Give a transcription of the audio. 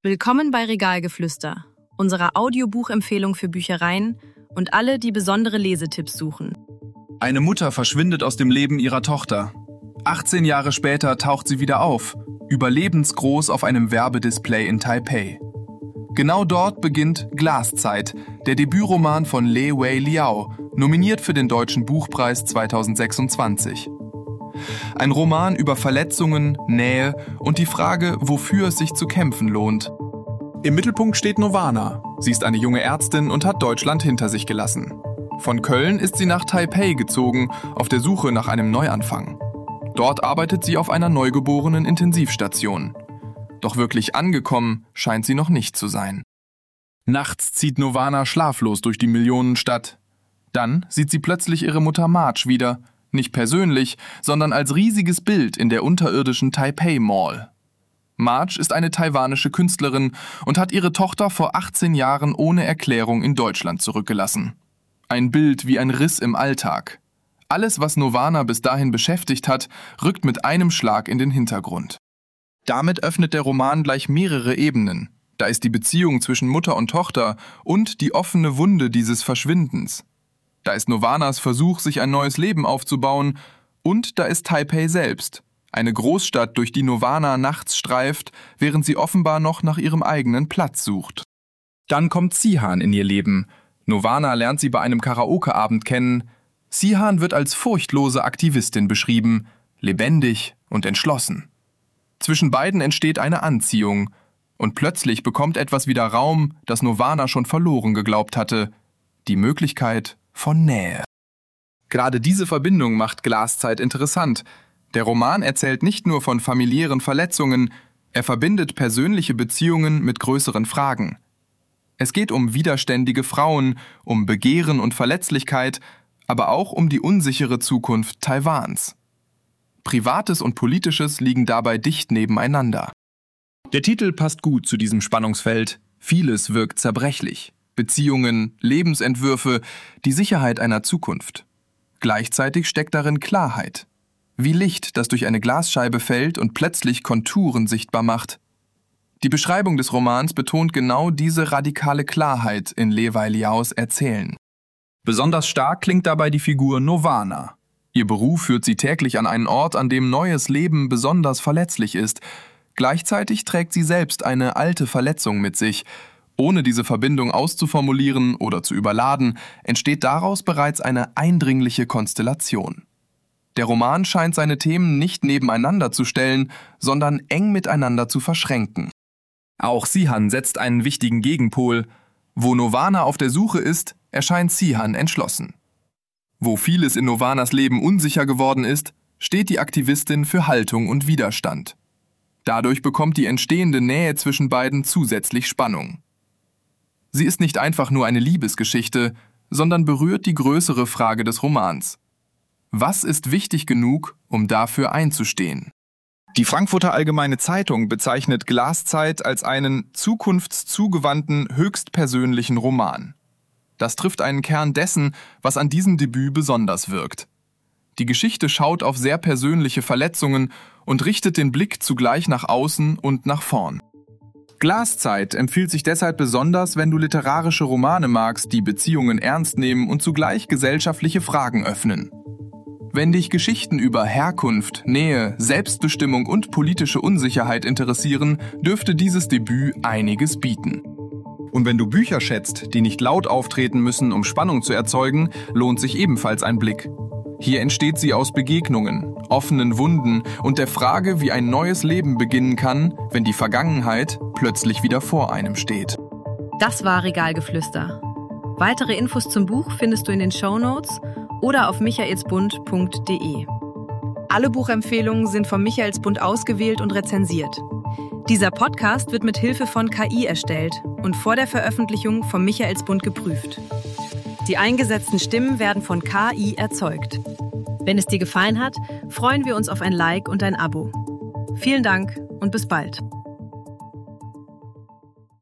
Willkommen bei Regalgeflüster, unserer Audiobuchempfehlung für Büchereien und alle, die besondere Lesetipps suchen. Eine Mutter verschwindet aus dem Leben ihrer Tochter. 18 Jahre später taucht sie wieder auf, überlebensgroß auf einem Werbedisplay in Taipei. Genau dort beginnt Glaszeit, der Debütroman von Li Wei Liao, nominiert für den Deutschen Buchpreis 2026. Ein Roman über Verletzungen, Nähe und die Frage, wofür es sich zu kämpfen lohnt. Im Mittelpunkt steht Nirvana. Sie ist eine junge Ärztin und hat Deutschland hinter sich gelassen. Von Köln ist sie nach Taipei gezogen, auf der Suche nach einem Neuanfang. Dort arbeitet sie auf einer neugeborenen Intensivstation. Doch wirklich angekommen scheint sie noch nicht zu sein. Nachts zieht Nirvana schlaflos durch die Millionenstadt. Dann sieht sie plötzlich ihre Mutter Marge wieder, nicht persönlich, sondern als riesiges Bild in der unterirdischen Taipei Mall. Marge ist eine taiwanische Künstlerin und hat ihre Tochter vor 18 Jahren ohne Erklärung in Deutschland zurückgelassen. Ein Bild wie ein Riss im Alltag. Alles, was Nirvana bis dahin beschäftigt hat, rückt mit einem Schlag in den Hintergrund. Damit öffnet der Roman gleich mehrere Ebenen. Da ist die Beziehung zwischen Mutter und Tochter und die offene Wunde dieses Verschwindens. Da ist Nirvanas Versuch, sich ein neues Leben aufzubauen, und da ist Taipei selbst, eine Großstadt, durch die Nirvana nachts streift, während sie offenbar noch nach ihrem eigenen Platz sucht. Dann kommt Zihan in ihr Leben. Nirvana lernt sie bei einem Karaoke-Abend kennen. Zihan wird als furchtlose Aktivistin beschrieben, lebendig und entschlossen. Zwischen beiden entsteht eine Anziehung, und plötzlich bekommt etwas wieder Raum, das Nirvana schon verloren geglaubt hatte: die Möglichkeit von Nähe. Gerade diese Verbindung macht Glaszeit interessant. Der Roman erzählt nicht nur von familiären Verletzungen, er verbindet persönliche Beziehungen mit größeren Fragen. Es geht um widerständige Frauen, um Begehren und Verletzlichkeit, aber auch um die unsichere Zukunft Taiwans. Privates und Politisches liegen dabei dicht nebeneinander. Der Titel passt gut zu diesem Spannungsfeld. Vieles wirkt zerbrechlich. Beziehungen, Lebensentwürfe, die Sicherheit einer Zukunft. Gleichzeitig steckt darin Klarheit. Wie Licht, das durch eine Glasscheibe fällt und plötzlich Konturen sichtbar macht. Die Beschreibung des Romans betont genau diese radikale Klarheit in Li Wei Liaos Erzählen. Besonders stark klingt dabei die Figur Nirvana. Ihr Beruf führt sie täglich an einen Ort, an dem neues Leben besonders verletzlich ist. Gleichzeitig trägt sie selbst eine alte Verletzung mit sich. Ohne diese Verbindung auszuformulieren oder zu überladen, entsteht daraus bereits eine eindringliche Konstellation. Der Roman scheint seine Themen nicht nebeneinander zu stellen, sondern eng miteinander zu verschränken. Auch Zihan setzt einen wichtigen Gegenpol. Wo Nirvana auf der Suche ist, erscheint Zihan entschlossen. Wo vieles in Nirvanas Leben unsicher geworden ist, steht die Aktivistin für Haltung und Widerstand. Dadurch bekommt die entstehende Nähe zwischen beiden zusätzlich Spannung. Sie ist nicht einfach nur eine Liebesgeschichte, sondern berührt die größere Frage des Romans. Was ist wichtig genug, um dafür einzustehen? Die Frankfurter Allgemeine Zeitung bezeichnet Glaszeit als einen zukunftszugewandten, höchstpersönlichen Roman. Das trifft einen Kern dessen, was an diesem Debüt besonders wirkt. Die Geschichte schaut auf sehr persönliche Verletzungen und richtet den Blick zugleich nach außen und nach vorn. Glaszeit empfiehlt sich deshalb besonders, wenn du literarische Romane magst, die Beziehungen ernst nehmen und zugleich gesellschaftliche Fragen öffnen. Wenn dich Geschichten über Herkunft, Nähe, Selbstbestimmung und politische Unsicherheit interessieren, dürfte dieses Debüt einiges bieten. Und wenn du Bücher schätzt, die nicht laut auftreten müssen, um Spannung zu erzeugen, lohnt sich ebenfalls ein Blick. Hier entsteht sie aus Begegnungen, offenen Wunden und der Frage, wie ein neues Leben beginnen kann, wenn die Vergangenheit plötzlich wieder vor einem steht. Das war Regalgeflüster. Weitere Infos zum Buch findest du in den Shownotes oder auf michaelsbund.de. Alle Buchempfehlungen sind vom Michaelsbund ausgewählt und rezensiert. Dieser Podcast wird mit Hilfe von KI erstellt und vor der Veröffentlichung vom Michaelsbund geprüft. Die eingesetzten Stimmen werden von KI erzeugt. Wenn es dir gefallen hat, freuen wir uns auf ein Like und ein Abo. Vielen Dank und bis bald.